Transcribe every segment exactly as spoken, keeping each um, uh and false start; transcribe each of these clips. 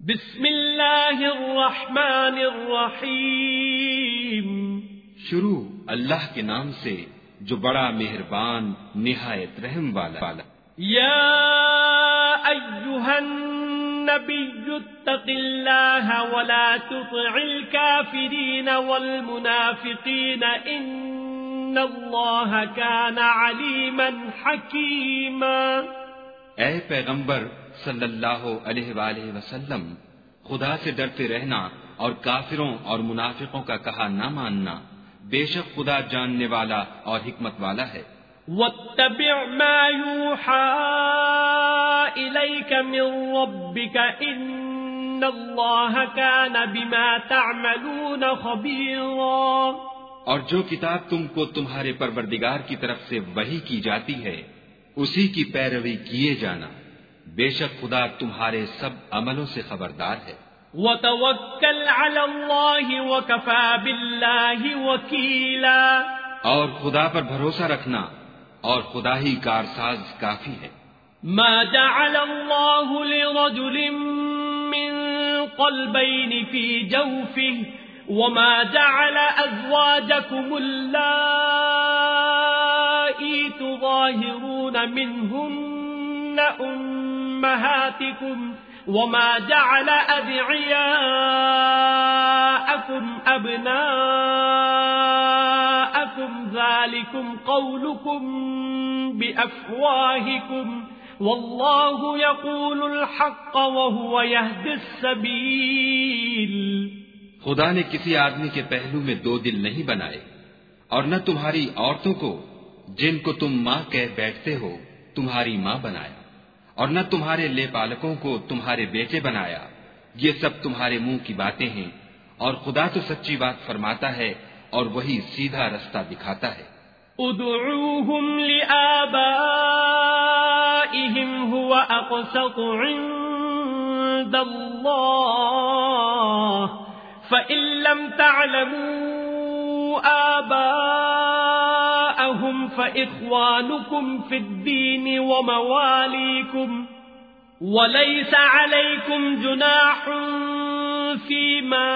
بسم اللہ الرحمن الرحیم۔ شروع اللہ کے نام سے جو بڑا مہربان نہایت رحم والا۔ یا ایھا النبی اتق اللہ ولا تطع الکافرین والمنافقین ان اللہ کان علیما حکیما۔ اے پیغمبر صلی اللہ علیہ وآلہ وسلم، خدا سے ڈرتے رہنا اور کافروں اور منافقوں کا کہا نہ ماننا، بے شک خدا جاننے والا اور حکمت والا ہے۔ واتبع ما یوحى الیک من ربک ان اللہ کان بما تعملون خبیرا۔ اور جو کتاب تم کو تمہارے پروردگار کی طرف سے وحی کی جاتی ہے اسی کی پیروی کیے جانا، بے شک خدا تمہارے سب عملوں سے خبردار ہے۔ وتوکل علی اللہ وکفی باللہ وکیلا۔ اور خدا پر بھروسہ رکھنا اور خدا ہی کارساز کافی ہے۔ ما جعل اللہ لرجل من قلبین فی جوفہ وما جعل ازواجکم اللائی تظاہرون منہن أمهاتكم وما جعل أدعياءكم أبناءكم ذلكم قولكم بأفواهكم والله يقول الحق وهو يهدي السبيل۔ خدا نے کسی آدمی کے پہلو میں دو دل نہیں بنائے، اور نہ تمہاری عورتوں کو جن کو تم ماں کہہ بیٹھتے ہو تمہاری ماں بنایا، اور نہ تمہارے لے پالکوں کو تمہارے بیٹے بنایا، یہ سب تمہارے منہ کی باتیں ہیں، اور خدا تو سچی بات فرماتا ہے اور وہی سیدھا رستہ دکھاتا ہے۔ ادعوهم لآبائهم هو اقسط عند الله فإن لم تعلموا آباءهم فإخوانكم في الدين ومواليكم وليس عليكم جناح فيما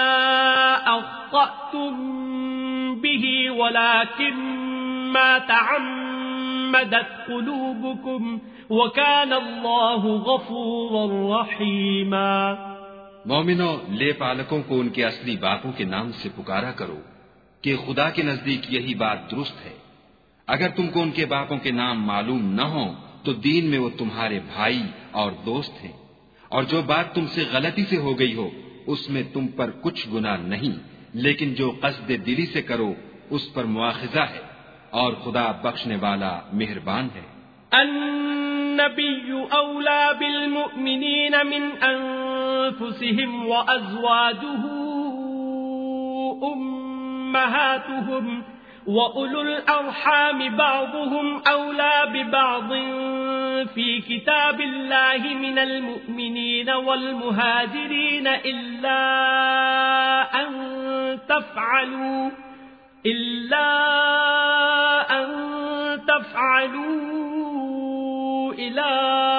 أخطأتم به ولكن ما تعمدت قلوبكم وكان الله غفورا رحيما۔ مومنوں، لے پالکوں کو ان کے اصلی باپوں کے نام سے پکارا کرو کہ خدا کے نزدیک یہی بات درست ہے۔ اگر تم کو ان کے باپوں کے نام معلوم نہ ہو تو دین میں وہ تمہارے بھائی اور دوست ہیں، اور جو بات تم سے غلطی سے ہو گئی ہو اس میں تم پر کچھ گناہ نہیں، لیکن جو قصد دلی سے کرو اس پر مواخذہ ہے، اور خدا بخشنے والا مہربان ہے۔ النبی اولا بالمؤمنین من انفسهم وازواجه امهاتهم وَأُولُو الْأَرْحَامِ بَعْضُهُمْ أَوْلَى بِبَعْضٍ فِي كِتَابِ اللَّهِ مِنَ الْمُؤْمِنِينَ وَالْمُهَاجِرِينَ إِلَّا أَن تَفْعَلُوا إِلَّا أَن تَفْعَلُوا إِلَى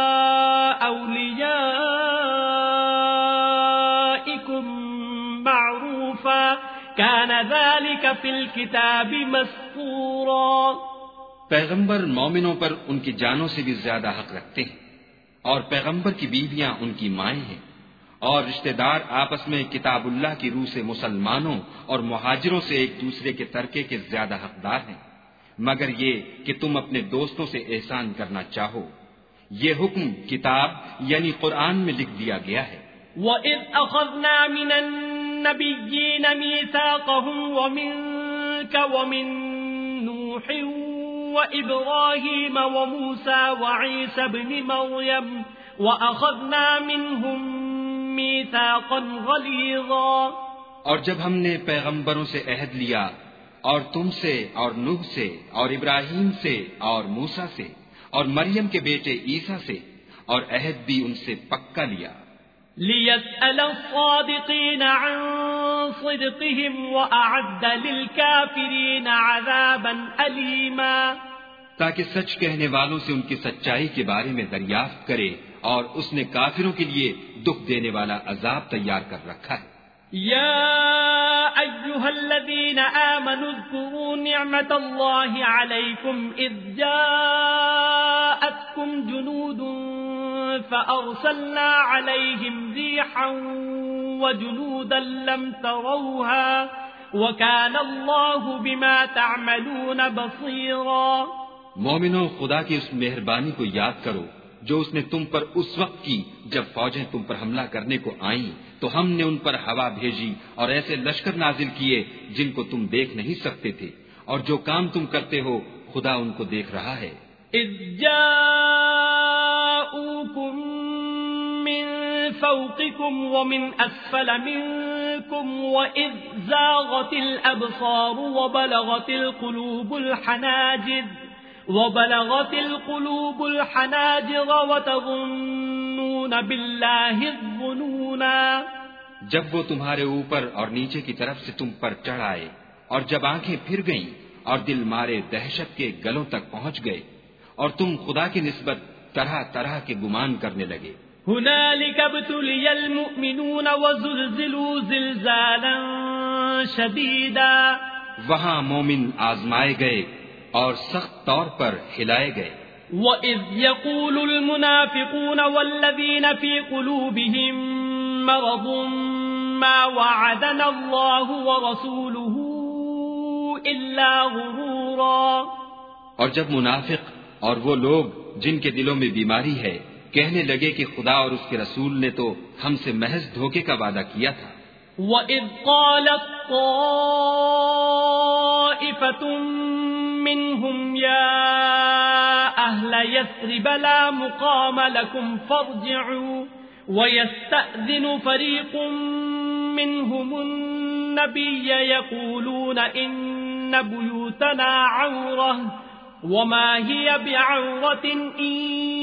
أَوْلِيَائِكُمْ مَعْرُوفًا كان ذلك في الكتاب مسطورا۔ پیغمبر مومنوں پر ان کی جانوں سے بھی زیادہ حق رکھتے ہیں، اور پیغمبر کی بیویاں ان کی مائیں ہیں، اور رشتہ دار آپس میں کتاب اللہ کی روح سے مسلمانوں اور مہاجروں سے ایک دوسرے کے ترکے کے زیادہ حقدار ہیں، مگر یہ کہ تم اپنے دوستوں سے احسان کرنا چاہو۔ یہ حکم کتاب یعنی قرآن میں لکھ دیا گیا ہے۔ وَإِذْ أَخَذْنَا مِنَ النَّبِيِّينَ مِيثَاقَهُمْ وَمِنكَ وَمِن نُوحٍ وَإِبْرَاهِيمَ وَمُوسَى وَعِيسَى ابْنِ مَرْيَمَ وَأَخَذْنَا مِنْهُم مِيثَاقًا غَلِيظًا۔ اور جب ہم نے پیغمبروں سے عہد لیا، اور تم سے اور نوح سے اور ابراہیم سے اور موسیٰ سے اور مریم کے بیٹے عیسیٰ سے، اور عہد بھی ان سے پکا لیا۔ لِيَسْأَلَ الصَّادِقِينَ عَن صِدْقِهِمْ وَأَعَدَّ لِلْكَافِرِينَ عَذَابًا أَلِيمًا۔ تاکہ سچ کہنے والوں سے ان کی سچائی کے بارے میں دریافت کرے اور اس نے کافروں کے لیے دکھ دینے والا عذاب تیار کر رکھا ہے۔ يا أيها الذين آمنوا اذكروا نعمة الله عليكم إذ جاءتكم جنود فأرسلنا عليهم ريحا وجنودا لم تروها وكان الله بما تعملون بصيرا۔ مومنو، خدا کی اس مہربانی کو یاد کرو جو اس نے تم پر اس وقت کی جب فوجیں تم پر حملہ کرنے کو آئیں تو ہم نے ان پر ہوا بھیجی اور ایسے لشکر نازل کیے جن کو تم دیکھ نہیں سکتے تھے، اور جو کام تم کرتے ہو خدا ان کو دیکھ رہا ہے۔ اذ جاءوكم من فوقكم ومن اسفل منكم واذ زاغت الابصار وبلغت القلوب الحناجر وبلغت القلوب الحناجر وتظنون بالله الظنونا۔ جب وہ تمہارے اوپر اور نیچے کی طرف سے تم پر چڑھ آئے اور جب آنکھیں پھر گئیں اور دل مارے دہشت کے گلوں تک پہنچ گئے اور تم خدا کی نسبت طرح طرح کے گمان کرنے لگے۔ هنالك ابتلي المؤمنون وزلزلوا زلزالا شديدا۔ وہاں مومن آزمائے گئے اور سخت طور پر ہلائے گئے۔ وَإِذْ يَقُولُ الْمُنَافِقُونَ وَالَّذِينَ فِي قُلُوبِهِم مَّرَضٌ مَّا وَعَدَنَا اللَّهُ وَرَسُولُهُ إِلَّا غُرُورًا۔ اور جب منافق اور وہ لوگ جن کے دلوں میں بیماری ہے کہنے لگے کہ خدا اور اس کے رسول نے تو ہم سے محض دھوکے کا وعدہ کیا تھا۔ وَإِذْ قَالَتْ طَائِفَةٌ منهم يا أهل يثرب لا مقام لكم فارجعوا ويستأذن فريق منهم النبي يقولون إن بيوتنا عورة وما هي بعورة إن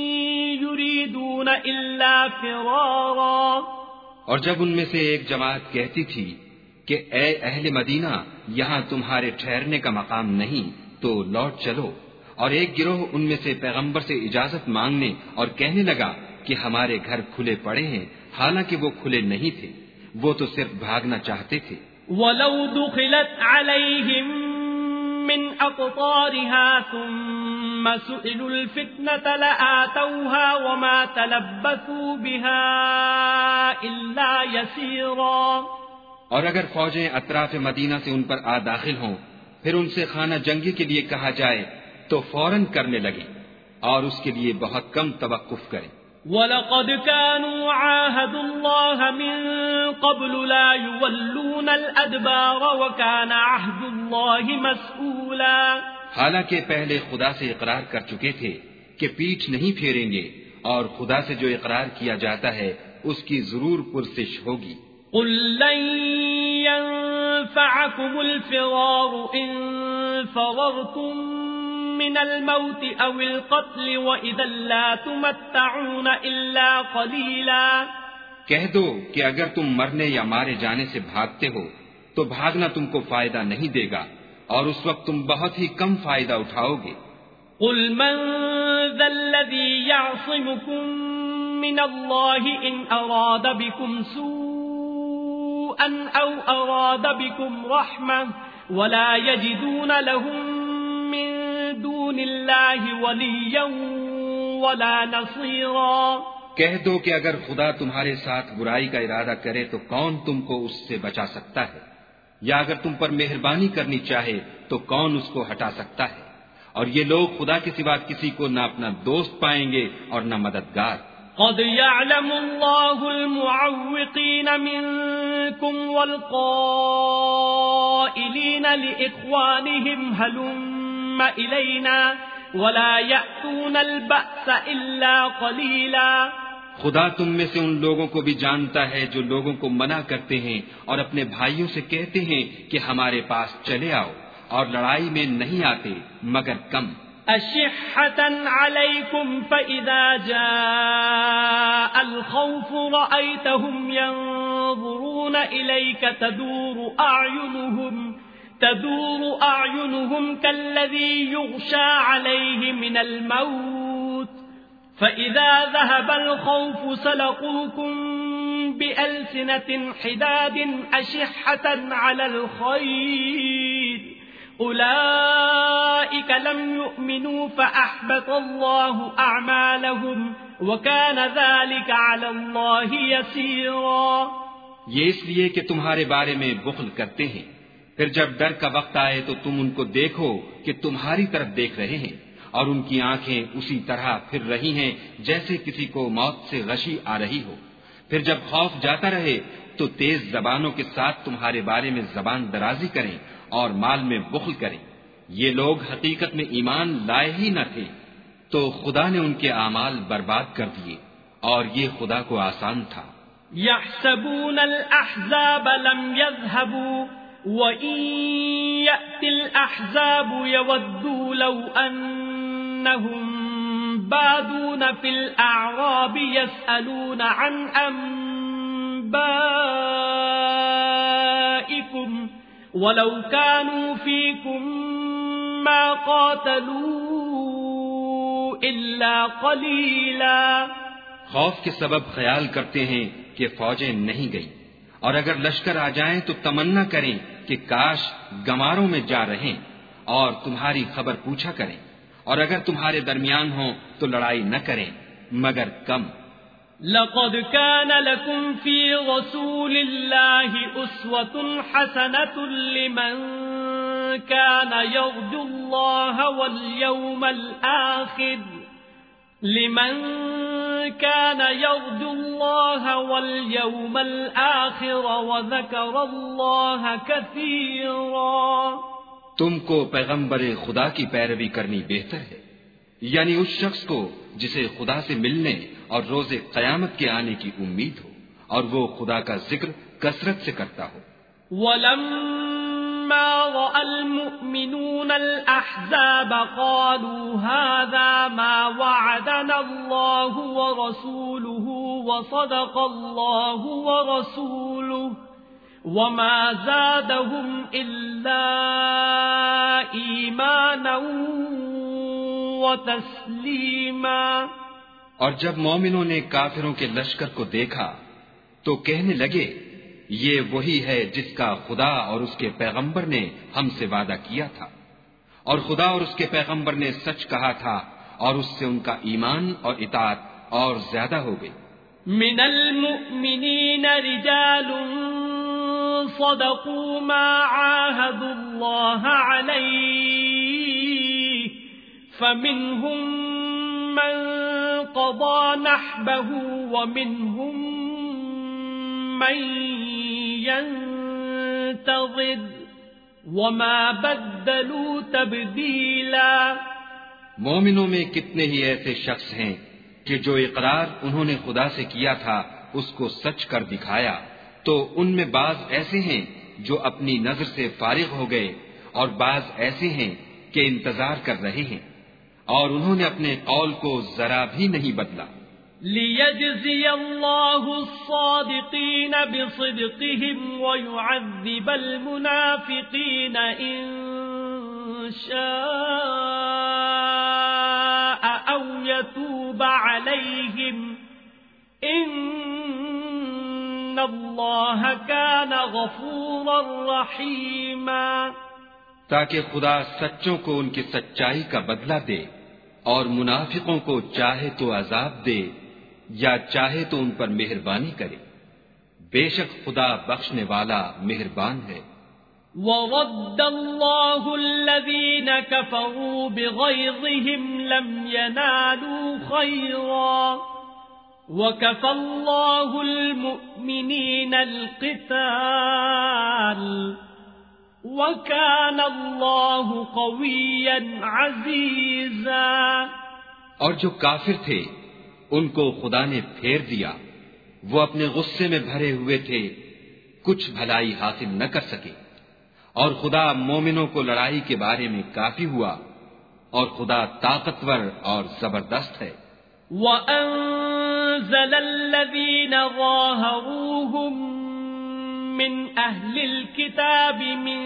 يريدون إلا فرارا۔ اور جب ان میں سے ایک جماعت کہتی تھی کہ اے اہل مدینہ، یہاں تمہارے ٹھہرنے کا مقام نہیں تو لوٹ چلو، اور ایک گروہ ان میں سے پیغمبر سے اجازت مانگنے اور کہنے لگا کہ ہمارے گھر کھلے پڑے ہیں، حالانکہ وہ کھلے نہیں تھے، وہ تو صرف بھاگنا چاہتے تھے۔ وَلَوْ دُخِلَتْ عَلَيْهِمْ مِنْ أَقْطَارِهَا ثُمَّ سُئِلُوا الْفِتْنَةَ لَآتَوْهَا وَمَا تَلَبَّثُوا بِهَا إِلَّا يَسِيرًا۔ اور اگر فوجیں اطراف مدینہ سے ان پر آ داخل ہوں پھر ان سے خانہ جنگی کے لیے کہا جائے تو فوراً کرنے لگے اور اس کے لیے بہت کم توقف کریں۔ وَلَقَدْ كَانُوا عَاهَدُوا اللَّهَ مِن قَبْلُ لَا يُوَلُّونَ الْأَدْبَارَ وَكَانَ عَهْدُ اللَّهِ مَسْئُولًا۔ حالانکہ پہلے خدا سے اقرار کر چکے تھے کہ پیٹھ نہیں پھیریں گے، اور خدا سے جو اقرار کیا جاتا ہے اس کی ضرور پرسش ہوگی۔ قُل لَّن يَنفَعَكُمُ الْفِرَارُ إِن فَرَرْتُم مِّنَ الْمَوْتِ أَوِ الْقَتْلِ وَإِذًا لَّا تُمَتَّعُونَ إِلَّا قَلِيلًا۔ کہہ دو کہ اگر تم مرنے یا مارے جانے سے بھاگتے ہو تو بھاگنا تم کو فائدہ نہیں دے گا، اور اس وقت تم بہت ہی کم فائدہ اٹھاؤ گے۔ قُلْ مَن ذَا الَّذِي يَعْصِمُكُم مِّنَ اللَّهِ إِنْ أَرَادَ بِكُمْ سُوءًا أَوْ أَرَادَ بِكُمْ رَحْمَةً وَلَا يَجِدُونَ لَهُم مِّن دُونِ اللَّهِ وَلِيًّا وَلَا نَصِيرًا۔ کہہ دو کہ اگر خدا تمہارے ساتھ برائی کا ارادہ کرے تو کون تم کو اس سے بچا سکتا ہے، یا اگر تم پر مہربانی کرنی چاہے تو کون اس کو ہٹا سکتا ہے؟ اور یہ لوگ خدا کے سوا کسی کو نہ اپنا دوست پائیں گے اور نہ مددگار۔ قد يعلم الله المعوقين منكم والقائلين لإخوانهم هلم إلينا ولا يأتون البأس إلا قليلا۔ خدا تم میں سے ان لوگوں کو بھی جانتا ہے جو لوگوں کو منع کرتے ہیں اور اپنے بھائیوں سے کہتے ہیں کہ ہمارے پاس چلے آؤ، اور لڑائی میں نہیں آتے مگر کم۔ أشحة عليكم فإذا جاء الخوف رأيتهم ينظرون إليك تدور أعينهم تدور أعينهم كالذي يغشى عليه من الموت فإذا ذهب الخوف سلقوكم بألسنة حداد أشحة على الخير أولئك لم يؤمنوا فأحبط الله أعمالهم وكان ذلك على الله يسيرا. یہ اس لیے کہ تمہارے بارے میں بخل کرتے ہیں، پھر جب ڈر کا وقت آئے تو تم ان کو دیکھو کہ تمہاری طرف دیکھ رہے ہیں اور ان کی آنکھیں اسی طرح پھر رہی ہیں جیسے کسی کو موت سے غشی آ رہی ہو. پھر جب خوف جاتا رہے تو تیز زبانوں کے ساتھ تمہارے بارے میں زبان درازی کریں اور مال میں بخل کریں. یہ لوگ حقیقت میں ایمان لائے ہی نہ تھے تو خدا نے ان کے اعمال برباد کر دیے، اور یہ خدا کو آسان تھا. يحسبون الأحزاب لم يذهبوا وإن يأتي الأحزاب يودوا لو أنهم بادون في الأعراب يسألون عن أنبائكم ولو كانوا فيكم ما قاتلوا إلا قليلا. خوف کے سبب خیال کرتے ہیں کہ فوجیں نہیں گئی، اور اگر لشکر آ جائیں تو تمنا کریں کہ کاش گماروں میں جا رہیں اور تمہاری خبر پوچھا کریں، اور اگر تمہارے درمیان ہوں تو لڑائی نہ کریں مگر کم. لقد كان لكم في رسول الله أسوة حسنة لمن كان يرجو الله واليوم الآخر لمن كان يرجو الله واليوم الآخر وذكر الله كثيرا. تم کو پیغمبر خدا کی پیروی کرنی بہتر ہے، یعنی اس شخص کو جسے خدا سے ملنے اور روز قیامت کے آنے کی امید ہو اور وہ خدا کا ذکر کثرت سے کرتا ہو. وَلَمَّا رَأَى الْمُؤْمِنُونَ الْأَحْزَابَ قَالُوا هَذَا مَا وَعَدَنَا اللَّهُ وَرَسُولُهُ وَصَدَقَ اللَّهُ وَرَسُولُهُ وَمَا زَادَهُمْ إِلَّا إِيمَانًا وَتَسْلِيمًا. اور جب مومنوں نے کافروں کے لشکر کو دیکھا تو کہنے لگے یہ وہی ہے جس کا خدا اور اس کے پیغمبر نے ہم سے وعدہ کیا تھا، اور خدا اور اس کے پیغمبر نے سچ کہا تھا، اور اس سے ان کا ایمان اور اطاعت اور زیادہ ہو گئی. من المؤمنین رجال صدقوا ما عاهدوا الله عليه فمنهم من قضى نحبه ومنهم من ينتظر وما بدلوا تبديلا. مومنوں میں کتنے ہی ایسے شخص ہیں کہ جو اقرار انہوں نے خدا سے کیا تھا اس کو سچ کر دکھایا، تو ان میں بعض ایسے ہیں جو اپنی نظر سے فارغ ہو گئے اور بعض ایسے ہیں کہ انتظار کر رہے ہیں، اور انہوں نے اپنے قول کو ذرا بھی نہیں بدلا. لِيَجْزِيَ اللَّهُ الصَّادِقِينَ بِصِدْقِهِمْ وَيُعَذِّبَ الْمُنَافِقِينَ إِن شَاءَ أَوْ يَتُوبَ عَلَيْهِمْ إِنَّ اللَّهَ كَانَ غَفُورًا رَحِيمًا. تاکہ خدا سچوں کو ان کی سچائی کا بدلہ دے اور منافقوں کو چاہے تو عذاب دے یا چاہے تو ان پر مہربانی کرے. بے شک خدا بخشنے والا مہربان ہے. وَرَدَّ اللَّهُ الَّذِينَ كَفَرُوا بِغَيْظِهِمْ لَمْ يَنَالُوا خَيْرًا وَكَفَى اللَّهُ الْمُؤْمِنِينَ الْقِتَالَ وَكَانَ اللَّهُ قَوِيًّا عَزِيزًا. اور جو کافر تھے ان کو خدا نے پھیر دیا، وہ اپنے غصے میں بھرے ہوئے تھے، کچھ بھلائی حاصل نہ کر سکے، اور خدا مومنوں کو لڑائی کے بارے میں کافی ہوا، اور خدا طاقتور اور زبردست ہے. وَأَنزَلَ الَّذِينَ ظَاهَرُوهُم من أهل الكتاب من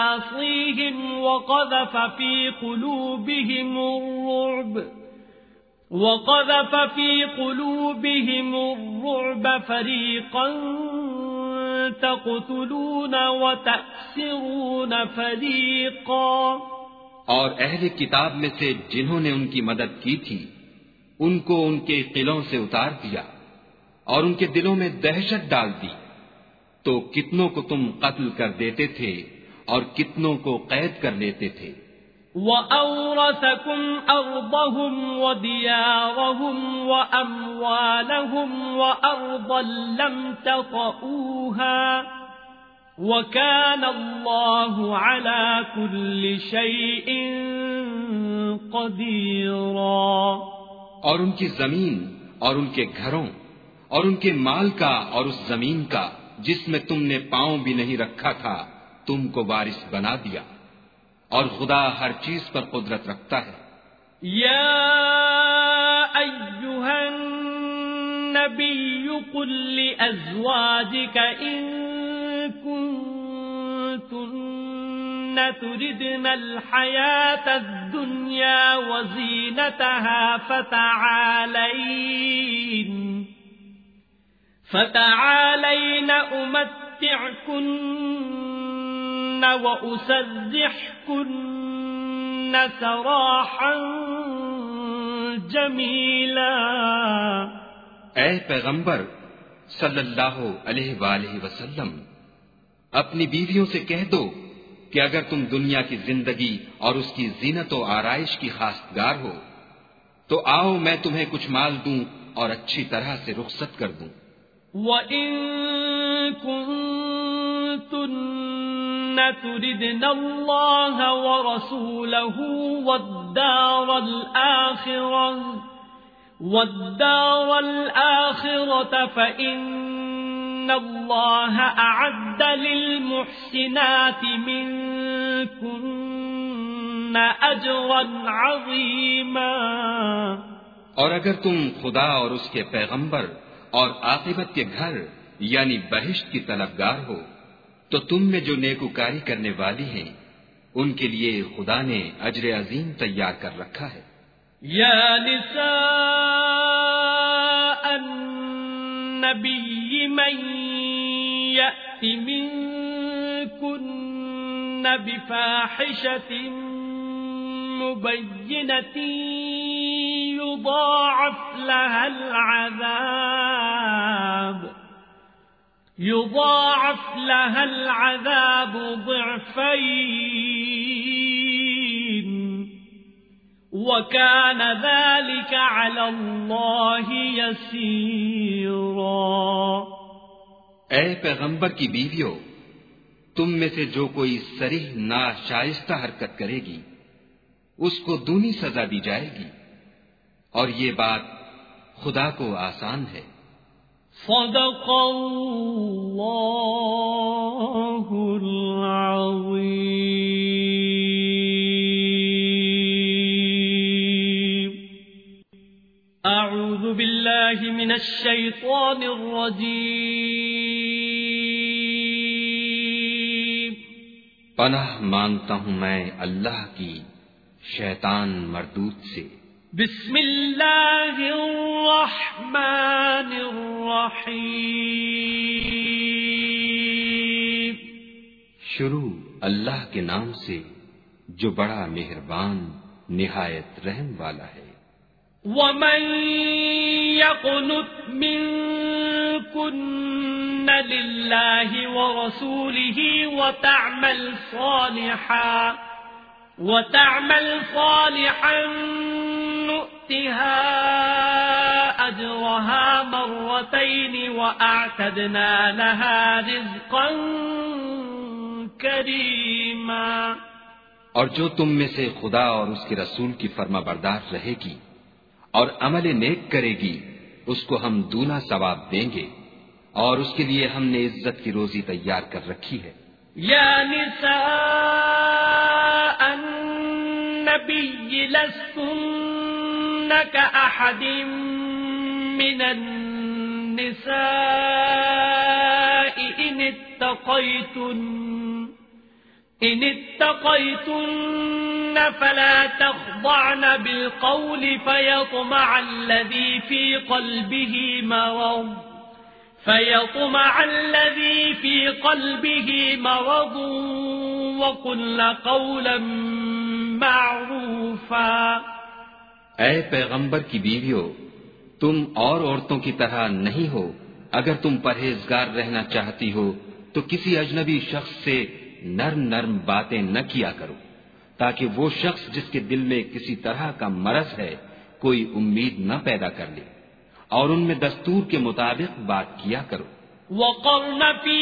صياصيهم وقذف في قلوبهم الرعب وقذف في قلوبهم الرعب فريقا تقتلون وتأسرون فريقا، اور اہل کتاب میں سے جنہوں نے ان کی مدد کی تھی ان کو ان کے قلعوں سے اتار دیا اور ان کے دلوں میں دہشت ڈال دی، تو کتنوں کو تم قتل کر دیتے تھے اور کتنوں کو قید کر لیتے تھے۔ وَأَوْرَثَكُمْ أَرْضَهُمْ وَدِيَارَهُمْ وَأَمْوَالَهُمْ وَأَرْضًا لَّمْ تَطَئُوهَا وَكَانَ اللَّهُ عَلَى كُلِّ شَيْءٍ قَدِيرًا۔ اور ان کی زمین اور ان کے گھروں اور ان کے مال کا اور اس زمین کا جس میں تم نے پاؤں بھی نہیں رکھا تھا تم کو وارث بنا دیا، اور خدا ہر چیز پر قدرت رکھتا ہے۔ یا ایھا النبی قل لأزواجک ان کنتن تردن الحیاة الدنیا وزینتها فتعالین فتعالین امتعکن وأسرحكن سراحا جمیلا۔ اے پیغمبر صلی اللہ علیہ وآلہ وسلم، اپنی بیویوں سے کہہ دو کہ اگر تم دنیا کی زندگی اور اس کی زینت و آرائش کی خواستگار ہو تو آؤ میں تمہیں کچھ مال دوں اور اچھی طرح سے رخصت کر دوں۔ وَإِن كُنتُنَّ تُرِدْنَ اللَّهَ وَرَسُولَهُ وَالدَّارَ الْآخِرَةَ وَالدَّارَ الْآخِرَةَ فَإِنَّ اللَّهَ أَعَدَّ لِلْمُحْسِنَاتِ مِنكُنَّ أَجْرًا عَظِيمًا۔ اور اگر تم خدا اور اس کے پیغمبر اور عاقبت کے گھر یعنی بہشت کی طلبگار ہو تو تم میں جو نیکوکاری کرنے والی ہیں ان کے لیے خدا نے اجر عظیم تیار کر رکھا ہے۔ یا نساء النبی من یأت منکن بفاحشة مبینة يضاعف لها العذاب يضاعف لها العذاب ضعفين وكان ذلك على الله يسيرا۔ اے پیغمبر کی بیویوں، تم میں سے جو کوئی صریح ناشائستہ حرکت کرے گی اس کو دونی سزا دی جائے گی، اور یہ بات خدا کو آسان ہے۔ صدق اللہ العظیم۔ اعوذ باللہ من الشیطان الرجیم۔ پناہ مانگتا ہوں میں اللہ کی شیطان مردود سے۔ بسم اللہ الرحمن الرحیم۔ شروع اللہ کے نام سے جو بڑا مہربان نہایت رحم والا ہے۔ وَمَن يَقْنُتْ مِنكُنَّ لِلَّهِ وَرَسُولِهِ وَتَعْمَلْ صَالِحًا وَتَعْمَلْ صَالِحًا نُؤْتِهَا أَجْرَهَا مَرَّتَيْنِ وَأَعْتَدْنَا لَهَا رِزْقًا كَرِيمًا۔ اور جو تم میں سے خدا اور اس کے رسول کی فرما بردار رہے گی اور عمل نیک کرے گی اس کو ہم دونا ثواب دیں گے، اور اس کے لیے ہم نے عزت کی روزی تیار کر رکھی ہے۔ یا نساء النبی لستن کأحد من النساء ان اتقیتن إن اتقيتن فلا تخضعن بالقول فيطمع الذي في قلبه مرض فيطمع الذي في قلبه مرض وقلن قولا معروفا۔ اے پیغمبر کی بیویو، تم اور عورتوں کی طرح نہیں ہو۔ اگر تم پرہیزگار رہنا چاہتی ہو تو کسی اجنبی شخص سے نرم نرم باتیں نہ کیا کرو، تاکہ وہ شخص جس کے دل میں کسی طرح کا مرض ہے کوئی امید نہ پیدا کر لے، اور ان میں دستور کے مطابق بات کیا کرو۔ وقرن في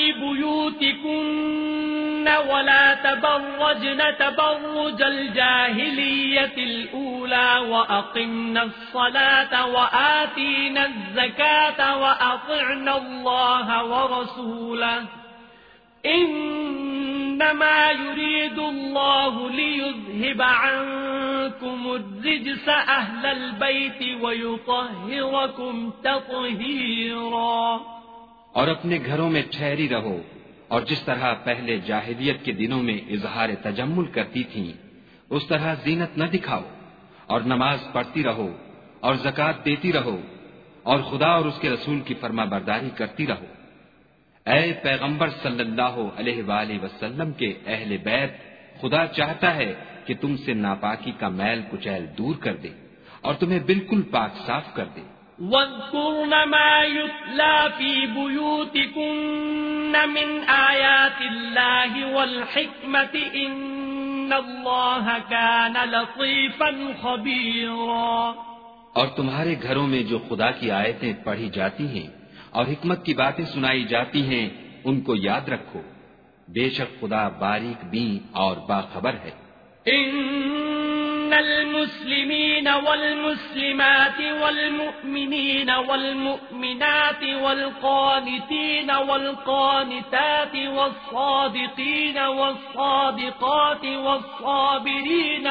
بيوتكن ولا تبرجن تبرج الجاهلية الأولى وأقمن الصلاة وآتينا الزكاة وأطعنا الله ورسوله إنما يريد الله ليذهب عنكم الرجس أهل البيت ويطهركم تطهيرا۔ اور اپنے گھروں میں ٹھہری رہو، اور جس طرح پہلے جاہلیت کے دنوں میں اظہار تجمل کرتی تھیں اس طرح زینت نہ دکھاؤ، اور نماز پڑھتی رہو اور زکوٰۃ دیتی رہو، اور خدا اور اس کے رسول کی فرما برداری کرتی رہو۔ اے پیغمبر صلی اللہ علیہ وآلہ وسلم کے اہل بیت، خدا چاہتا ہے کہ تم سے ناپاکی کا میل کچیل دور کر دے اور تمہیں بالکل پاک صاف کر دے۔ وَاذْكُرْنَ مَا يُتْلَى فِي بُيُوتِكُنَّ مِنْ آيَاتِ اللَّهِ وَالْحِكْمَةِ إِنَّ اللَّهَ كَانَ لَطِيفًا خَبِيرًا۔ اور تمہارے گھروں میں جو خدا کی آیتیں پڑھی جاتی ہیں اور حکمت کی باتیں سنائی جاتی ہیں ان کو یاد رکھو، بے شک خدا باریک بین اور باخبر ہے۔ إن المسلمين والمسلمات والمؤمنين والمؤمنات والقانتين والقانتات والصادقين والصادقات والصابرين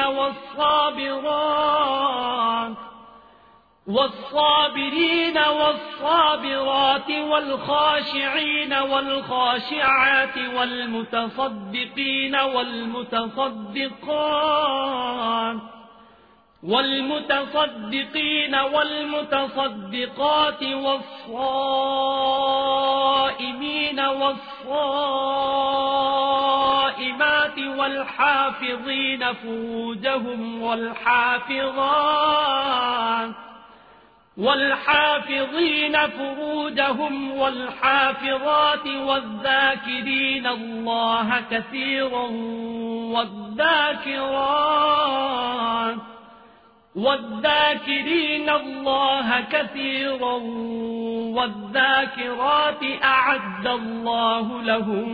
والصابرات والصابرين والصابرات والخاشعين والخاشعات والمتصدقين والمتصدقات والمتصدقين والمتصدقات والصائمين والصائمات والحافظين فروجهم والحافظات والحافظين فروجهم والحافظات والذاكرين الله كثيرا والذاكرات والذاكرين الله كثيرا والذاكرات أعد الله لهم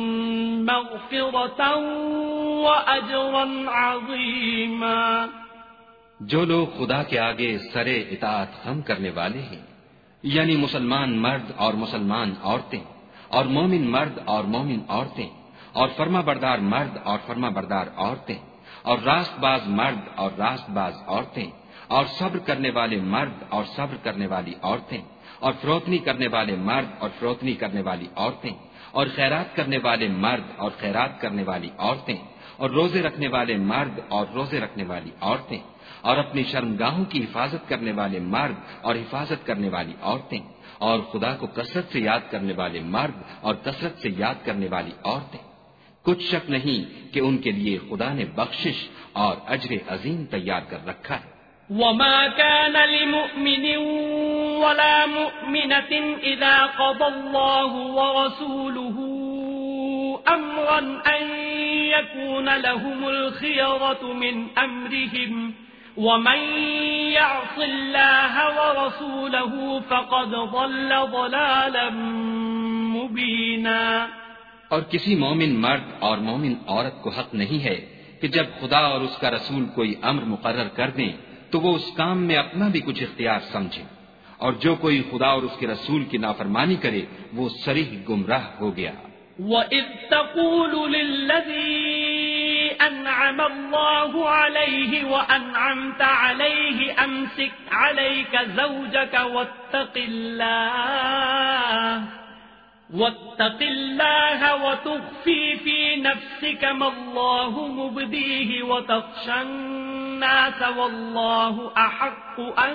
مغفرة وأجرا عظيما۔ جو لوگ خدا کے آگے سرے اطاعت خم کرنے والے ہیں، یعنی مسلمان مرد اور مسلمان عورتیں، اور مومن مرد اور مومن عورتیں، اور فرما بردار مرد اور فرما بردار عورتیں، اور راست باز مرد اور راست باز عورتیں، اور صبر کرنے والے مرد اور صبر کرنے والی عورتیں، اور فروتنی کرنے والے مرد اور فروتنی کرنے والی عورتیں، اور خیرات کرنے والے مرد اور خیرات کرنے والی عورتیں، اور روزے رکھنے والے مرد اور روزے رکھنے والی عورتیں، اور اپنی شرمگاہوں کی حفاظت کرنے والے مرد اور حفاظت کرنے والی عورتیں، اور خدا کو کثرت سے یاد کرنے والے مرد اور کثرت سے یاد کرنے والی عورتیں۔ کچھ شک نہیں کہ ان کے لیے خدا نے بخشش اور اجر عظیم تیار کر رکھا ہے۔ وما كان لمؤمن ولا مؤمنة إذا قضى الله ورسوله أمرا أن يكون لهم الخيرة من أمرهم ومن يعص الله ورسوله فقد ضل ضلالا مبينا۔ اور کسی مومن مرد اور مومن عورت کو حق نہیں ہے کہ جب خدا اور اس کا رسول کوئی امر مقرر کر دیں تو وہ اس کام میں اپنا بھی کچھ اختیار سمجھے، اور جو کوئی خدا اور اس کے رسول کی نافرمانی کرے وہ صریح گمراہ ہو گیا۔ وَإِذْ تَقُولُ لِلَّذِي أَنْعَمَ اللَّهُ عَلَيْهِ وَأَنْعَمْتَ عَلَيْهِ أَمْسِكْ عَلَيْكَ زَوْجَكَ وَاتَّقِ اللَّهَ واتق الله وتخفي في نفسك ما الله مبديه وتخشى الناس والله أحق أن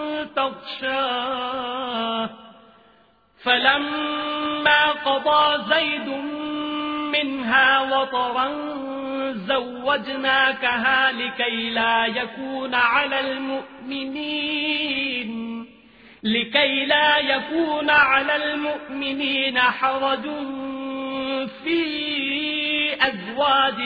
تخشاه فلما قضى زيد منها وطرا زوجناكها لكي لا يكون على المؤمنين لكي لا يكون على المؤمنين حرج في أزواج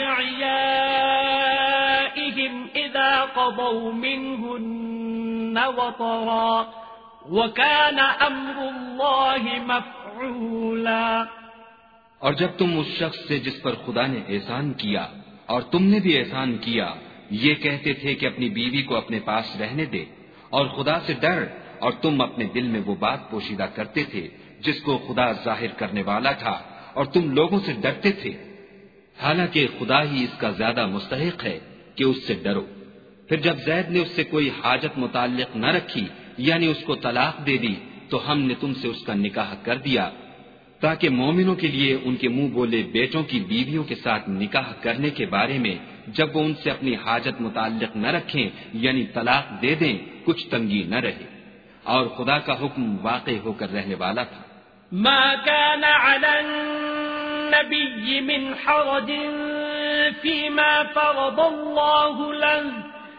أدعيائهم إذا قضوا منهن وطرا وكان أمر الله مفعولا. اور جب تم اس شخص سے جس پر خدا نے احسان کیا اور تم نے بھی احسان کیا یہ کہتے تھے کہ اپنی بیوی کو اپنے پاس رہنے دے اور خدا سے ڈر، اور تم اپنے دل میں وہ بات پوشیدہ کرتے تھے جس کو خدا ظاہر کرنے والا تھا اور تم لوگوں سے ڈرتے تھے، حالانکہ خدا ہی اس کا زیادہ مستحق ہے کہ اس سے ڈرو. پھر جب زید نے اس سے کوئی حاجت متعلق نہ رکھی یعنی اس کو طلاق دے دی تو ہم نے تم سے اس کا نکاح کر دیا تاکہ مومنوں کے لیے ان کے منہ بولے بیٹوں کی بیویوں کے ساتھ نکاح کرنے کے بارے میں جب وہ ان سے اپنی حاجت متعلق نہ رکھیں یعنی طلاق دے دیں کچھ تنگی نہ رہے، اور خدا کا حکم واقع ہو کر رہنے والا تھا. ما كان على النبي من حرج فيما فرض الله له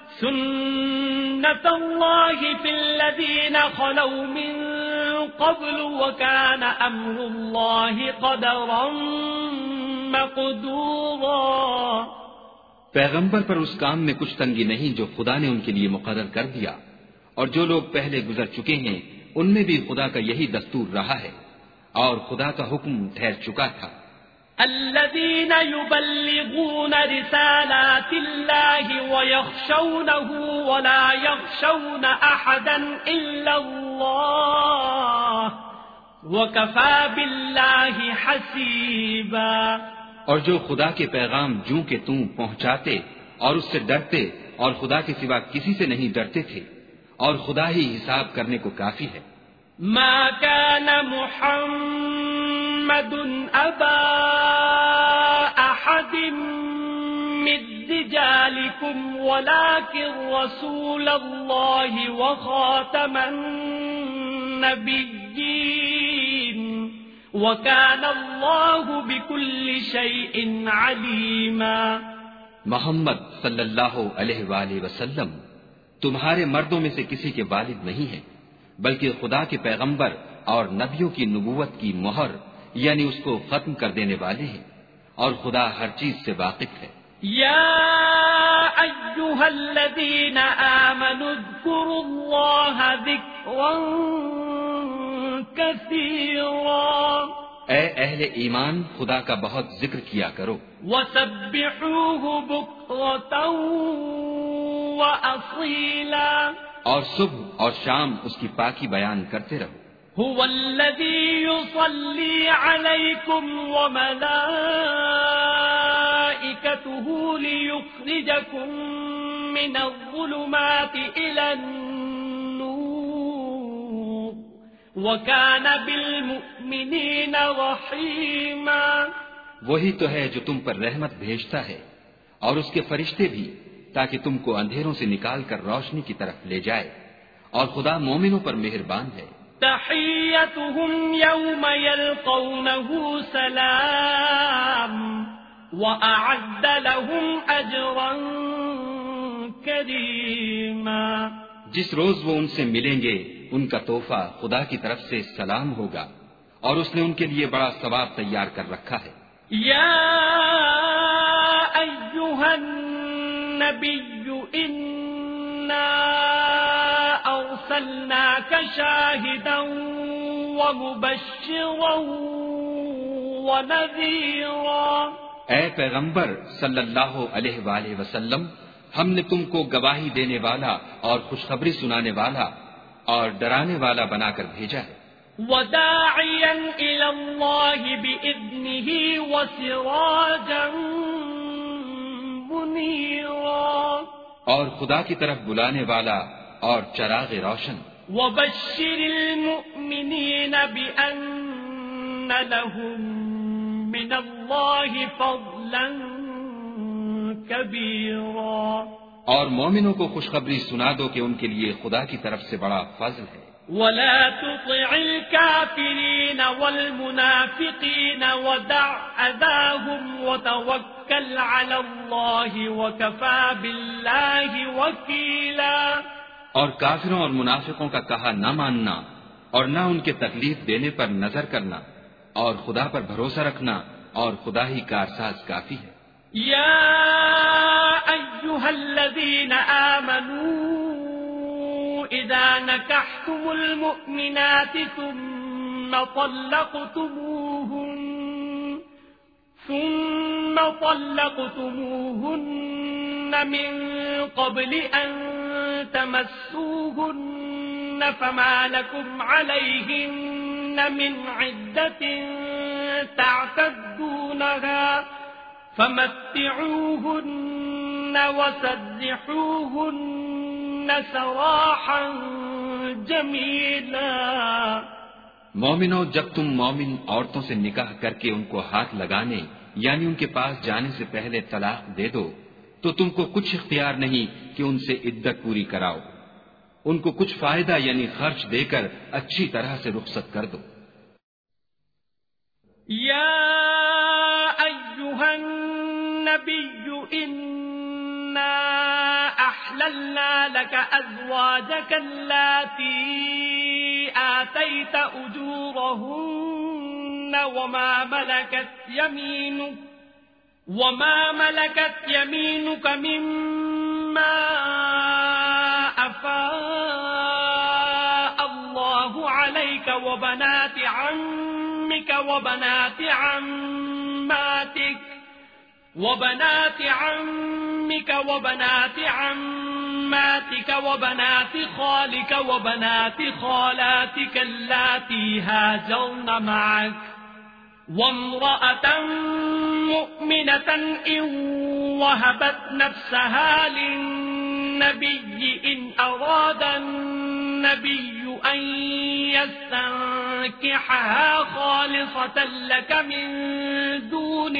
سنة الله في الذين خلوا من قبل وكان أمر الله قدرا مقدورا. پیغمبر پر اس کام میں کچھ تنگی نہیں جو خدا نے ان کے لیے مقرر کر دیا، اور جو لوگ پہلے گزر چکے ہیں ان میں بھی خدا کا یہی دستور رہا ہے اور خدا کا حکم ٹھہر چکا تھا. الذين يبلغون رسالات الله ويخشونه ولا يخشون أحدا إلا الله وكفى بالله حسيبا. اور جو خدا کے پیغام جوں کہ تم پہنچاتے اور اس سے ڈرتے اور خدا کے سوا کسی سے نہیں ڈرتے تھے، اور خدا ہی حساب کرنے کو کافی ہے. ما كان محمد أبا أحد من رجالكم ولكن رسول الله وخاتم النبيين وكان الله بكل شيء عليما. محمد صلی اللہ علیہ وآلہ وسلم تمہارے مردوں میں سے کسی کے والد نہیں ہیں بلکہ خدا کے پیغمبر اور نبیوں کی نبوت کی مہر یعنی اس کو ختم کر دینے والے ہیں، اور خدا ہر چیز سے واقف ہے. یا ایھا الذین آمنوا اذکروا اللہ ذکرا کثیرا. اے اہل ایمان خدا کا بہت ذکر کیا کرو. وسبحوہ بکرۃ وأصیلا. اور صبح اور شام اس کی پاکی بیان کرتے رہو. هو الذي يصلي عليكم وملائكته ليخرجكم من الظلمات إلى النور وكان بالمؤمنين رحيما. وہی تو ہے جو تم پر رحمت بھیجتا ہے اور اس کے فرشتے بھی تاکہ تم کو اندھیروں سے نکال کر روشنی کی طرف لے جائے، اور خدا مومنوں پر مہربان ہے. تحیتهم یوم یلقونه سلام وأعد لهم اجرا کریما. جس روز وہ ان سے ملیں گے ان کا تحفہ خدا کی طرف سے سلام ہوگا، اور اس نے ان کے لیے بڑا ثواب تیار کر رکھا ہے. یا ایھا النبی انا ارسلناک شاہدا ومبشرا ونذیرا. اے پیغمبر صلی اللہ علیہ وآلہ وسلم ہم نے تم کو گواہی دینے والا اور خوشخبری سنانے والا اور ڈرانے والا بنا کر بھیجا ہے. وداعیا الی اللہ بإذنہ وسراجا منیرا. اور خدا کی طرف بلانے والا اور چراغ روشن. وبشر المؤمنین بأن لهم من الله فضلا كبيرا. اور مومنوں کو خوشخبری سنا دو کہ ان کے لیے خدا کی طرف سے بڑا فضل ہے. ولا تطع الكافرين والمنافقين ودع أذاهم وتوكل على الله وكفى بالله وكيلا. اور کافروں اور منافقوں کا کہا نہ ماننا اور نہ ان کے تکلیف دینے پر نظر کرنا اور خدا پر بھروسہ رکھنا اور خدا ہی کارساز کافی ہے. یا ایھا الذین آمنوا اذا نکحتم المؤمنات ثم طلقتموهن ثم طلقتموهن من قبل ان تمسوهن فما لكم عليهن من عدة تعتدونها فمتعوهن وسرحوهن سراحا جميلا. مومنو، جب تم مومن عورتوں سے نکاح کر کے ان کو ہاتھ لگانے یعنی ان کے پاس جانے سے پہلے طلاق دے دو تو تم کو کچھ اختیار نہیں کہ ان سے عدت پوری کراؤ. ان کو کچھ فائدہ یعنی خرچ دے کر اچھی طرح سے رخصت کر دو. یا ایھا النبی انا احللنا لك ازواجك اللاتي آتيت اجورهن وما ملكت يمينك وما ملكت يمينك مما أفاء الله عليك وبنات عمك وبنات عماتك وبنات عمك وبنات عماتك وبنات خالك وبنات خالاتك اللاتي هاجرن معك وامرأة مؤمنة إن وهبت نفسها للنبي إن أراد النبي أن يستنكحها خالصة لك من دون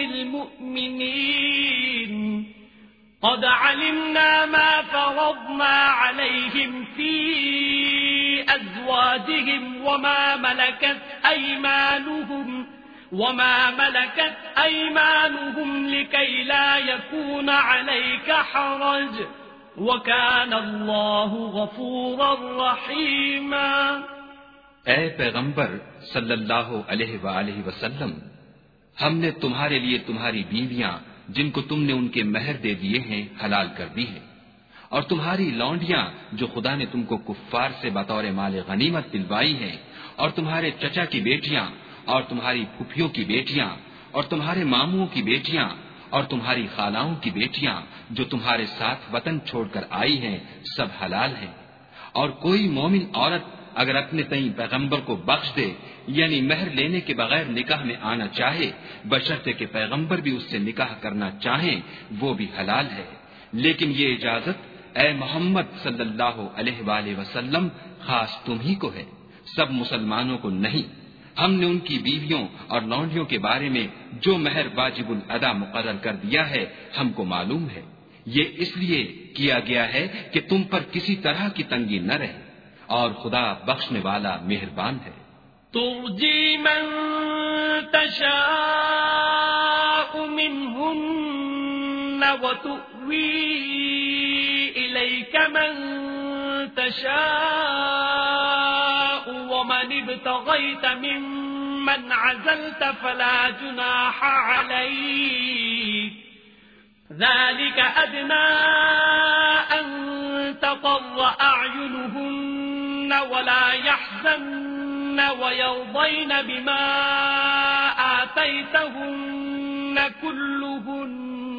المؤمنين قد علمنا ما فرضنا عليهم في أزواجهم وما ملكت أيمانهم وما ملكت أيمانهم لكي لا يكون عليك حرج وكان الله غفورا رحيما. اے پیغمبر صلی اللہ علیہ وآلہ وسلم، ہم نے تمہارے لیے تمہاری بیویاں جن کو تم نے ان کے مہر دے دیے ہیں حلال کر دی ہیں، اور تمہاری لونڈیاں جو خدا نے تم کو کفار سے بطور مال غنیمت دلوائی ہیں، اور تمہارے چچا کی بیٹیاں اور تمہاری پھپھیوں کی بیٹیاں اور تمہارے ماموں کی بیٹیاں اور تمہاری خالاؤں کی بیٹیاں جو تمہارے ساتھ وطن چھوڑ کر آئی ہیں، سب حلال ہیں. اور کوئی مومن عورت اگر اپنے تئیں پیغمبر کو بخش دے یعنی مہر لینے کے بغیر نکاح میں آنا چاہے بشرطے کہ پیغمبر بھی اس سے نکاح کرنا چاہیں، وہ بھی حلال ہے. لیکن یہ اجازت اے محمد صلی اللہ علیہ وآلہ وسلم خاص تم ہی کو ہے، سب مسلمانوں کو نہیں. ہم نے ان کی بیویوں اور لونڈیوں کے بارے میں جو مہر واجب الادا مقرر کر دیا ہے ہم کو معلوم ہے. یہ اس لیے کیا گیا ہے کہ تم پر کسی طرح کی تنگی نہ رہے، اور خدا بخشنے والا مہربان ہے. ترجی من تشاء منهن وتؤوی الیک من تشاء ومن ابتغيت ممن عزلت فلا جناح عليك ذلك أدنى أن تقر أعينهن ولا يحزن ويرضين بما آتيتهن كلهن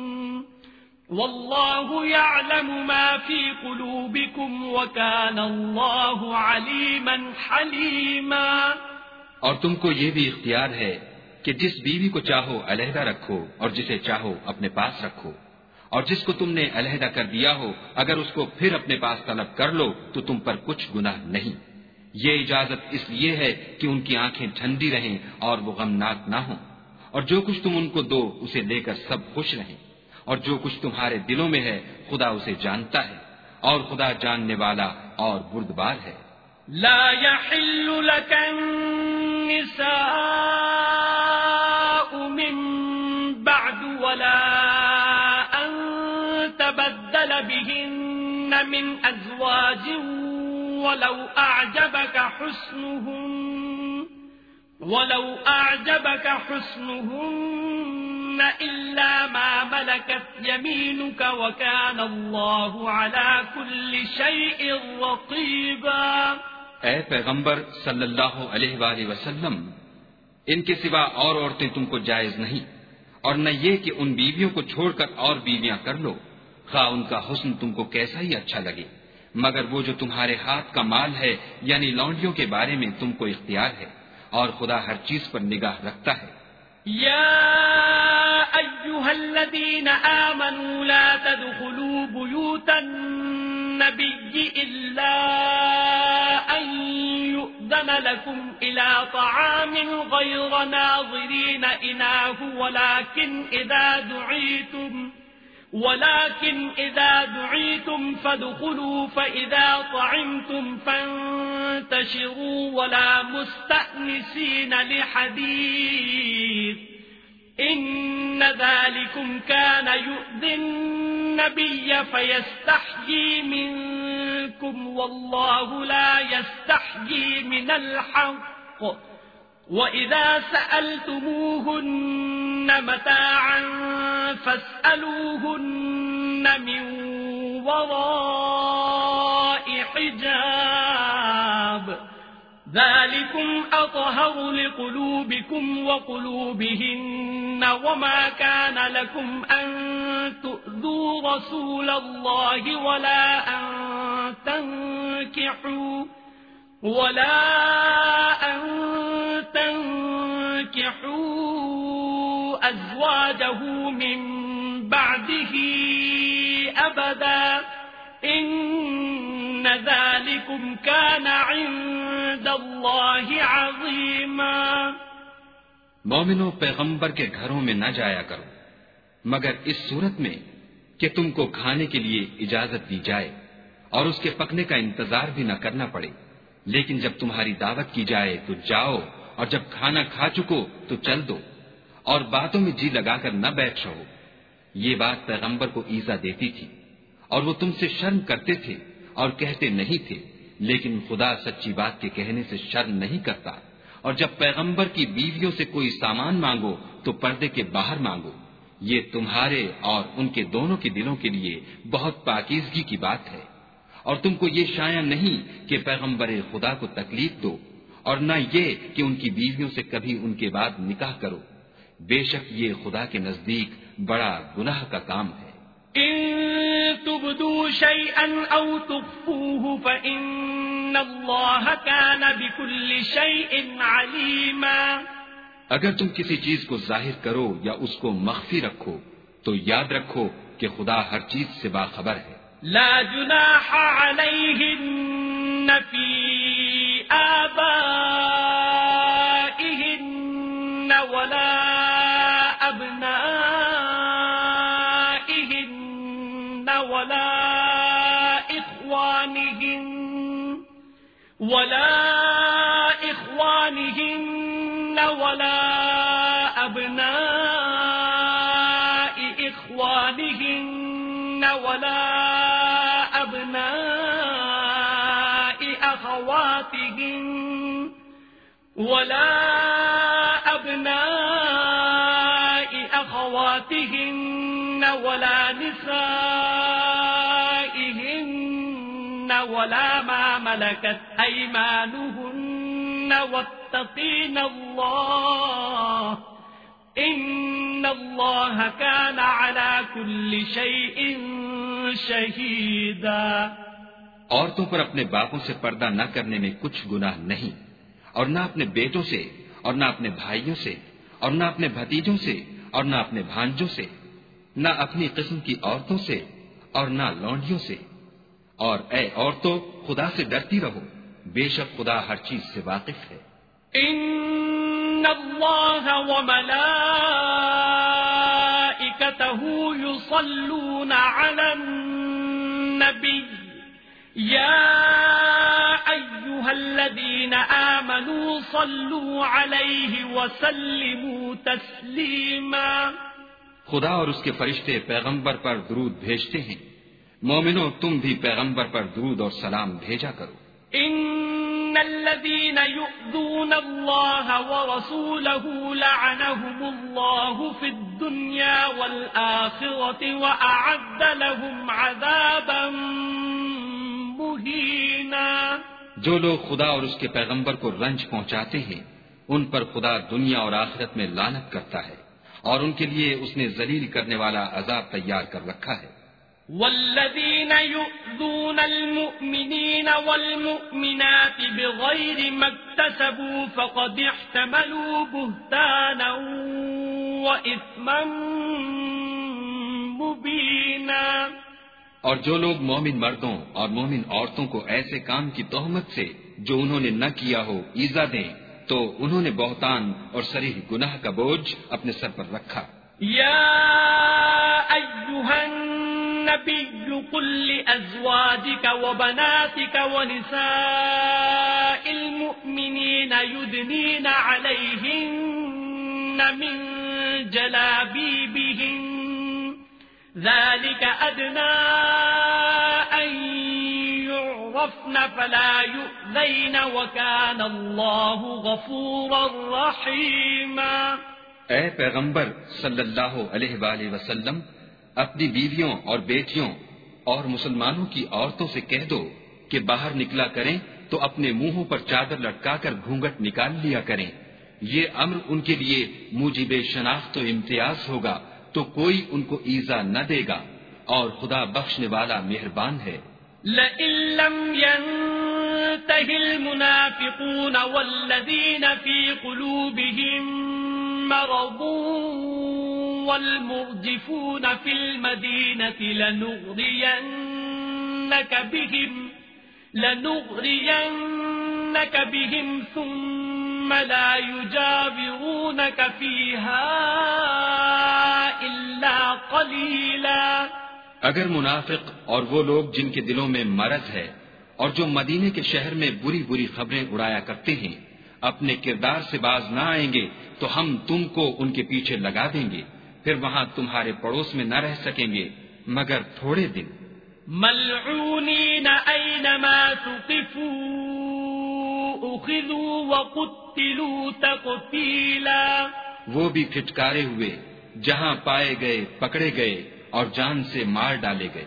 والله يعلم ما في قلوبكم وكان الله عليما حليما. اور تم کو یہ بھی اختیار ہے کہ جس بیوی کو چاہو علیحدہ رکھو اور جسے چاہو اپنے پاس رکھو، اور جس کو تم نے علیحدہ کر دیا ہو اگر اس کو پھر اپنے پاس طلب کر لو تو تم پر کچھ گناہ نہیں. یہ اجازت اس لیے ہے کہ ان کی آنکھیں ٹھنڈی رہیں اور وہ غمناک نہ ہوں، اور جو کچھ تم ان کو دو اسے لے کر سب خوش رہیں، اور جو کچھ تمہارے دلوں میں ہے خدا اسے جانتا ہے، اور خدا جاننے والا اور بردبار ہے۔ لا يحل لك النساء من بعد ولا أن تبدل بهن من أزواج ولو أعجبك حسنهن ولو أعجبك حسنهن إلا ما ملكت يمينك وكان الله على كل شيء رقيبا۔ اے پیغمبر صلی اللہ علیہ وآلہ وسلم، ان کے سوا اور عورتیں تم کو جائز نہیں، اور نہ یہ کہ ان بیویوں کو چھوڑ کر اور بیویاں کر لو، خواہ ان کا حسن تم کو کیسا ہی اچھا لگے، مگر وہ جو تمہارے ہاتھ کا مال ہے یعنی لونڈیوں کے بارے میں تم کو اختیار ہے، اور خدا ہر چیز پر نگاہ رکھتا ہے۔ یا ایھا الذین آمنوا لا تدخلوا بیوت النبی الا ان یؤذن لكم الى طعام غیر ناظرین اناہ ولكن اذا دعیتم ولكن إذا دعيتم فادخلوا فإذا طعمتم فانتشروا ولا مستأنسين لحديث إن ذلكم كان يؤذي النبي فيستحيي منكم والله لا يستحيي من الحق وَإِذَا سَأَلْتُمُوهُنَّ مَتَاعًا فَاسْأَلُوهُنَّ مِنْ وَرَاءِ حِجَابٍ ذَلِكُمْ أَطْهَرُ لِقُلُوبِكُمْ وَقُلُوبِهِنَّ وَمَا كَانَ لَكُمْ أَن تُؤْذُوا رَسُولَ اللَّهِ وَلَا أَن تَنكِحُوا وَلَا أَن تنكحوا أزواجه من بعده أبدا إن ذلكم كان عند الله عظيما۔ مومنو، پیغمبر کے گھروں میں نہ جایا کرو مگر اس صورت میں کہ تم کو کھانے کے لیے اجازت دی جائے اور اس کے پکنے کا انتظار بھی نہ کرنا پڑے، لیکن جب تمہاری دعوت کی جائے تو جاؤ، اور جب کھانا کھا چکو تو چل دو، اور باتوں میں جی لگا کر نہ بیٹھ رہو۔ یہ بات پیغمبر کو ایذا دیتی تھی، اور وہ تم سے شرم کرتے تھے اور کہتے نہیں تھے، لیکن خدا سچی بات کے کہنے سے شرم نہیں کرتا۔ اور جب پیغمبر کی بیویوں سے کوئی سامان مانگو تو پردے کے باہر مانگو، یہ تمہارے اور ان کے دونوں کے دلوں کے لیے بہت پاکیزگی کی بات ہے۔ اور تم کو یہ شایع نہیں کہ پیغمبر خدا کو تکلیف دو، اور نہ یہ کہ ان کی بیویوں سے کبھی ان کے بعد نکاح کرو، بے شک یہ خدا کے نزدیک بڑا گناہ کا کام ہے۔ ان تبدوا شيئا او تخفوه فان الله كان بكل شيء عليما۔ اگر تم کسی چیز کو ظاہر کرو یا اس کو مخفی رکھو تو یاد رکھو کہ خدا ہر چیز سے باخبر ہے۔ لا جناح عليهن في آبائهن ولا أبنائهن ولا إخوانهن ولا إخوانهن ولا أبناء إخوانهن ولا أبناء أخواتهن ولا أبناء أخواتهن ولا نسائهن ولا ما ملكت أيمانهن واتقين الله إن الله كان على كل شيء شهيدا۔ عورتوں پر اپنے باپوں سے پردہ نہ کرنے میں کچھ گناہ نہیں، اور نہ اپنے بیٹوں سے، اور نہ اپنے بھائیوں سے، اور نہ اپنے بھتیجوں سے، اور نہ اپنے بھانجوں سے، نہ اپنی قسم کی عورتوں سے، اور نہ لونڈیوں سے۔ اور اے عورتوں، خدا سے ڈرتی رہو، بے شک خدا ہر چیز سے واقف ہے. ان اللہ وملائکتہ یصلون علی النبی یا ایھا الذین آمنوا صلوا علیہ وسلموا تسلیما. خدا اور اس کے فرشتے پیغمبر پر درود بھیجتے ہیں. مومنو تم بھی پیغمبر پر درود اور سلام بھیجا کرو. ان الذين يؤذون الله ورسوله لعنهم الله في الدنيا والآخرة وأعد لهم عذابا مهينا. جو لوگ خدا اور اس کے پیغمبر کو رنج پہنچاتے ہیں ان پر خدا دنیا اور آخرت میں لعنت کرتا ہے اور ان کے لیے اس نے ذلیل کرنے والا عذاب تیار کر رکھا ہے. والذين يؤذون المؤمنين والمؤمنات بغير ما اكتسبوا فقد احتملوا بهتانا وإثما مبينا. اور جو لوگ مومن مردوں اور مومن عورتوں کو ایسے کام کی تہمت سے جو انہوں نے نہ کیا ہو ایذا دیں تو انہوں نے بہتان اور صریح گناہ کا بوجھ اپنے سر پر رکھا. یا ایھا النبی قل لأزواجک وبناتک ونساء المؤمنین یدنین علیہن من جلابیبہن ذلك أدنى أن يعرفن فلا يؤذين وكان الله غفورا رحيما. اے پیغمبر صلی اللہ علیہ وآلہ وسلم اپنی بیویوں اور بیٹیوں اور مسلمانوں کی عورتوں سے کہہ دو کہ باہر نکلا کریں تو اپنے منہوں پر چادر لٹکا کر گھونگھٹ نکال لیا کریں. یہ امر ان کے لیے موجب شناخت و امتیاز ہوگا تو کوئی ان کو ایذا نہ دے گا اور خدا بخشنے والا مہربان ہے. لئن لم ينتهِ المنافقون والذين في قلوبهم مرض والمرجفون في المدينة لنغرينك بهم لنغرينك بهم ثم لا يجاورونك فيها إلا قليلا. اگر منافق اور وہ لوگ جن کے دلوں میں مرض ہے اور جو مدینے کے شہر میں بری بری خبریں اڑایا کرتے ہیں اپنے کردار سے باز نہ آئیں گے تو ہم تم کو ان کے پیچھے لگا دیں گے پھر وہاں تمہارے پڑوس میں نہ رہ سکیں گے مگر تھوڑے دن. ملعونین اینما ثقفوا اخذوا وقتلوا تقتیلا. وہ بھی پھٹکارے ہوئے جہاں پائے گئے پکڑے گئے اور جان سے مار ڈالے گئے.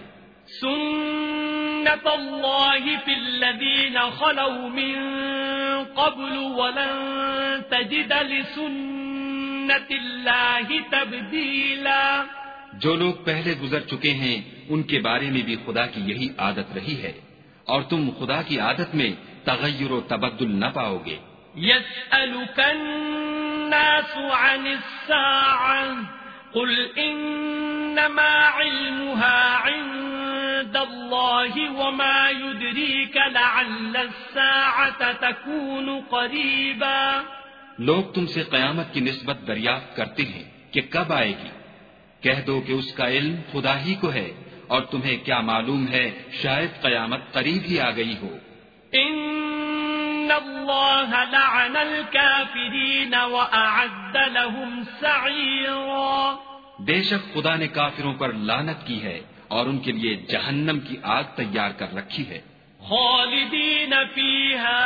سنت اللہ فی الذین خلوا من قبل ولن تجد لسنت اللہ تبدیلا. جو لوگ پہلے گزر چکے ہیں ان کے بارے میں بھی خدا کی یہی عادت رہی ہے اور تم خدا کی عادت میں تغیر و تبدل نہ پاؤ گے. یسألک الناس عن الساعة قل انما علمها عند الله وما يدريك لعل الساعة تكون قريبا. لوگ تم سے قیامت کی نسبت دریافت کرتے ہیں کہ کب آئے گی. کہہ دو کہ اس کا علم خدا ہی کو ہے اور تمہیں کیا معلوم ہے شاید قیامت قریب ہی آ گئی ہو. ان اللہ لعن الكافرین واعد لهم سعیرا. بے شک خدا نے کافروں پر لعنت کی ہے اور ان کے لیے جہنم کی آگ تیار کر رکھی ہے. خالدین فیہا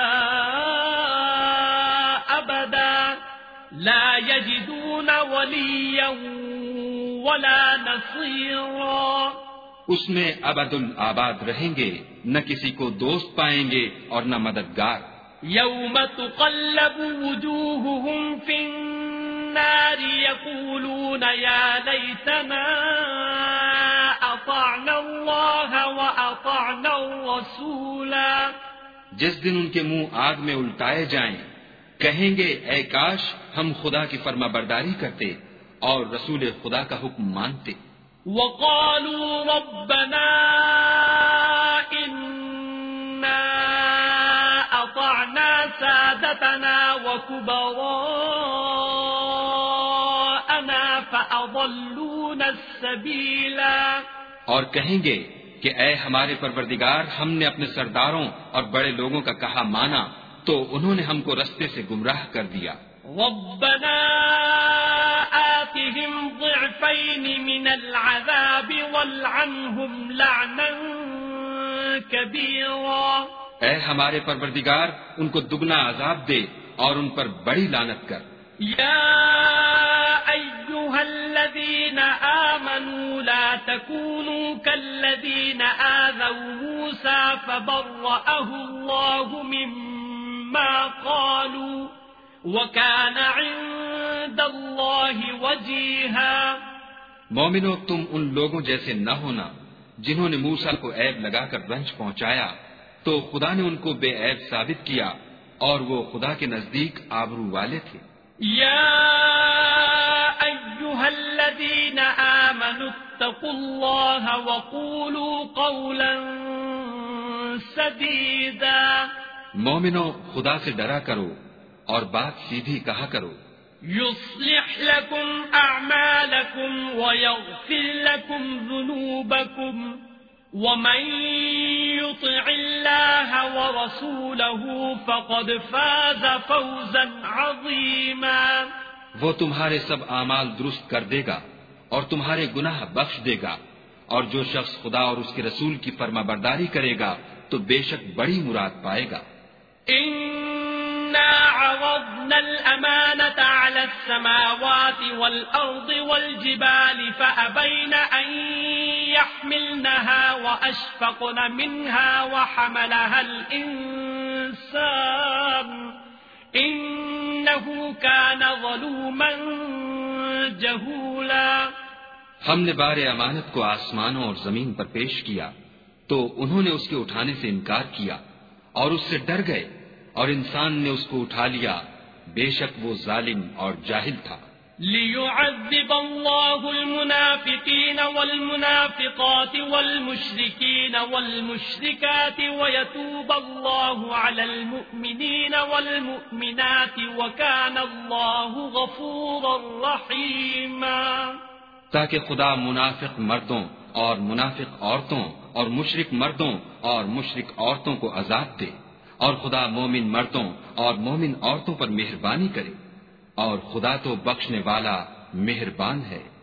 ابدا لا یجدون ولیا ولا نصیرا. اس میں ابد الآباد رہیں گے نہ کسی کو دوست پائیں گے اور نہ مددگار. یوم تقلب وجوہہم فی النار یقولون یا لیتنا اطعنا اللہ واطعنا الرسولا. جس دن ان کے منہ آگ میں الٹائے جائیں کہیں گے اے کاش ہم خدا کی فرما برداری کرتے اور رسول خدا کا حکم مانتے. وقالوا ربنا إنا وكبراءنا فأضلونا السبيلا اور کہیں گے کہ اے ہمارے پروردگار، ہم نے اپنے سرداروں اور بڑے لوگوں کا کہا مانا تو انہوں نے ہم کو رستے سے گمراہ کر دیا۔ ربنا آتهم ضعفين من العذاب والعنهم لعنا كبيرا اے ہمارے پروردگار، ان کو دگنا عذاب دے اور ان پر بڑی لعنت کر۔ یا ایھا الذین آمنوا لا تکونوا کالذین آذوا موسى فبرأه اللہ مما قالوا وكان عند اللہ وجیہا۔ مومنو، تم ان لوگوں جیسے نہ ہونا جنہوں نے موسیٰ کو عیب لگا کر رنج پہنچایا، تو خدا نے ان کو بے عیب ثابت کیا اور وہ خدا کے نزدیک آبرو والے تھے۔ یا ایھا الذین آمنوا اتقوا اللہ وقولوا قولا سدیدا۔ مومنو، خدا سے ڈرا کرو اور بات سیدھی کہا کرو۔ يصلح لكم أعمالكم ويغفر لكم ذنوبكم ومن يطع الله ورسوله فقد فاز فوزا عظيما۔ وہ تمہارے سب اعمال درست کر دے گا اور تمہارے گناہ بخش دے گا، اور جو شخص خدا اور اس کے رسول کی فرما برداری کرے گا تو بے شک بڑی مراد پائے گا۔ إنا عرضنا الأمانة على السماوات والأرض والجبال فأبين أن يحملنها وأشفقن منها وحملها الإنسان إنه كان ظلوما جهولا۔ ہم نے بار امانت کو آسمانوں اور زمین پر پیش کیا تو انہوں نے اس کے اٹھانے سے انکار کیا اور اس سے ڈر گئے، اور انسان نے اس کو اٹھا لیا، بے شک وہ ظالم اور جاہل تھا۔ لِيُعَذِّبَ اللَّهُ الْمُنَافِقِينَ وَالْمُنَافِقَاتِ وَالْمُشْرِكِينَ وَالْمُشْرِكَاتِ وَيَتُوبَ اللَّهُ عَلَى الْمُؤْمِنِينَ وَالْمُؤْمِنَاتِ وَكَانَ اللَّهُ غَفُورًا رَحِيمًا۔ تاکہ خدا منافق مردوں اور منافق عورتوں اور مشرک مردوں اور مشرک عورتوں کو عذاب دے، اور خدا مومن مردوں اور مومن عورتوں پر مہربانی کرے، اور خدا تو بخشنے والا مہربان ہے۔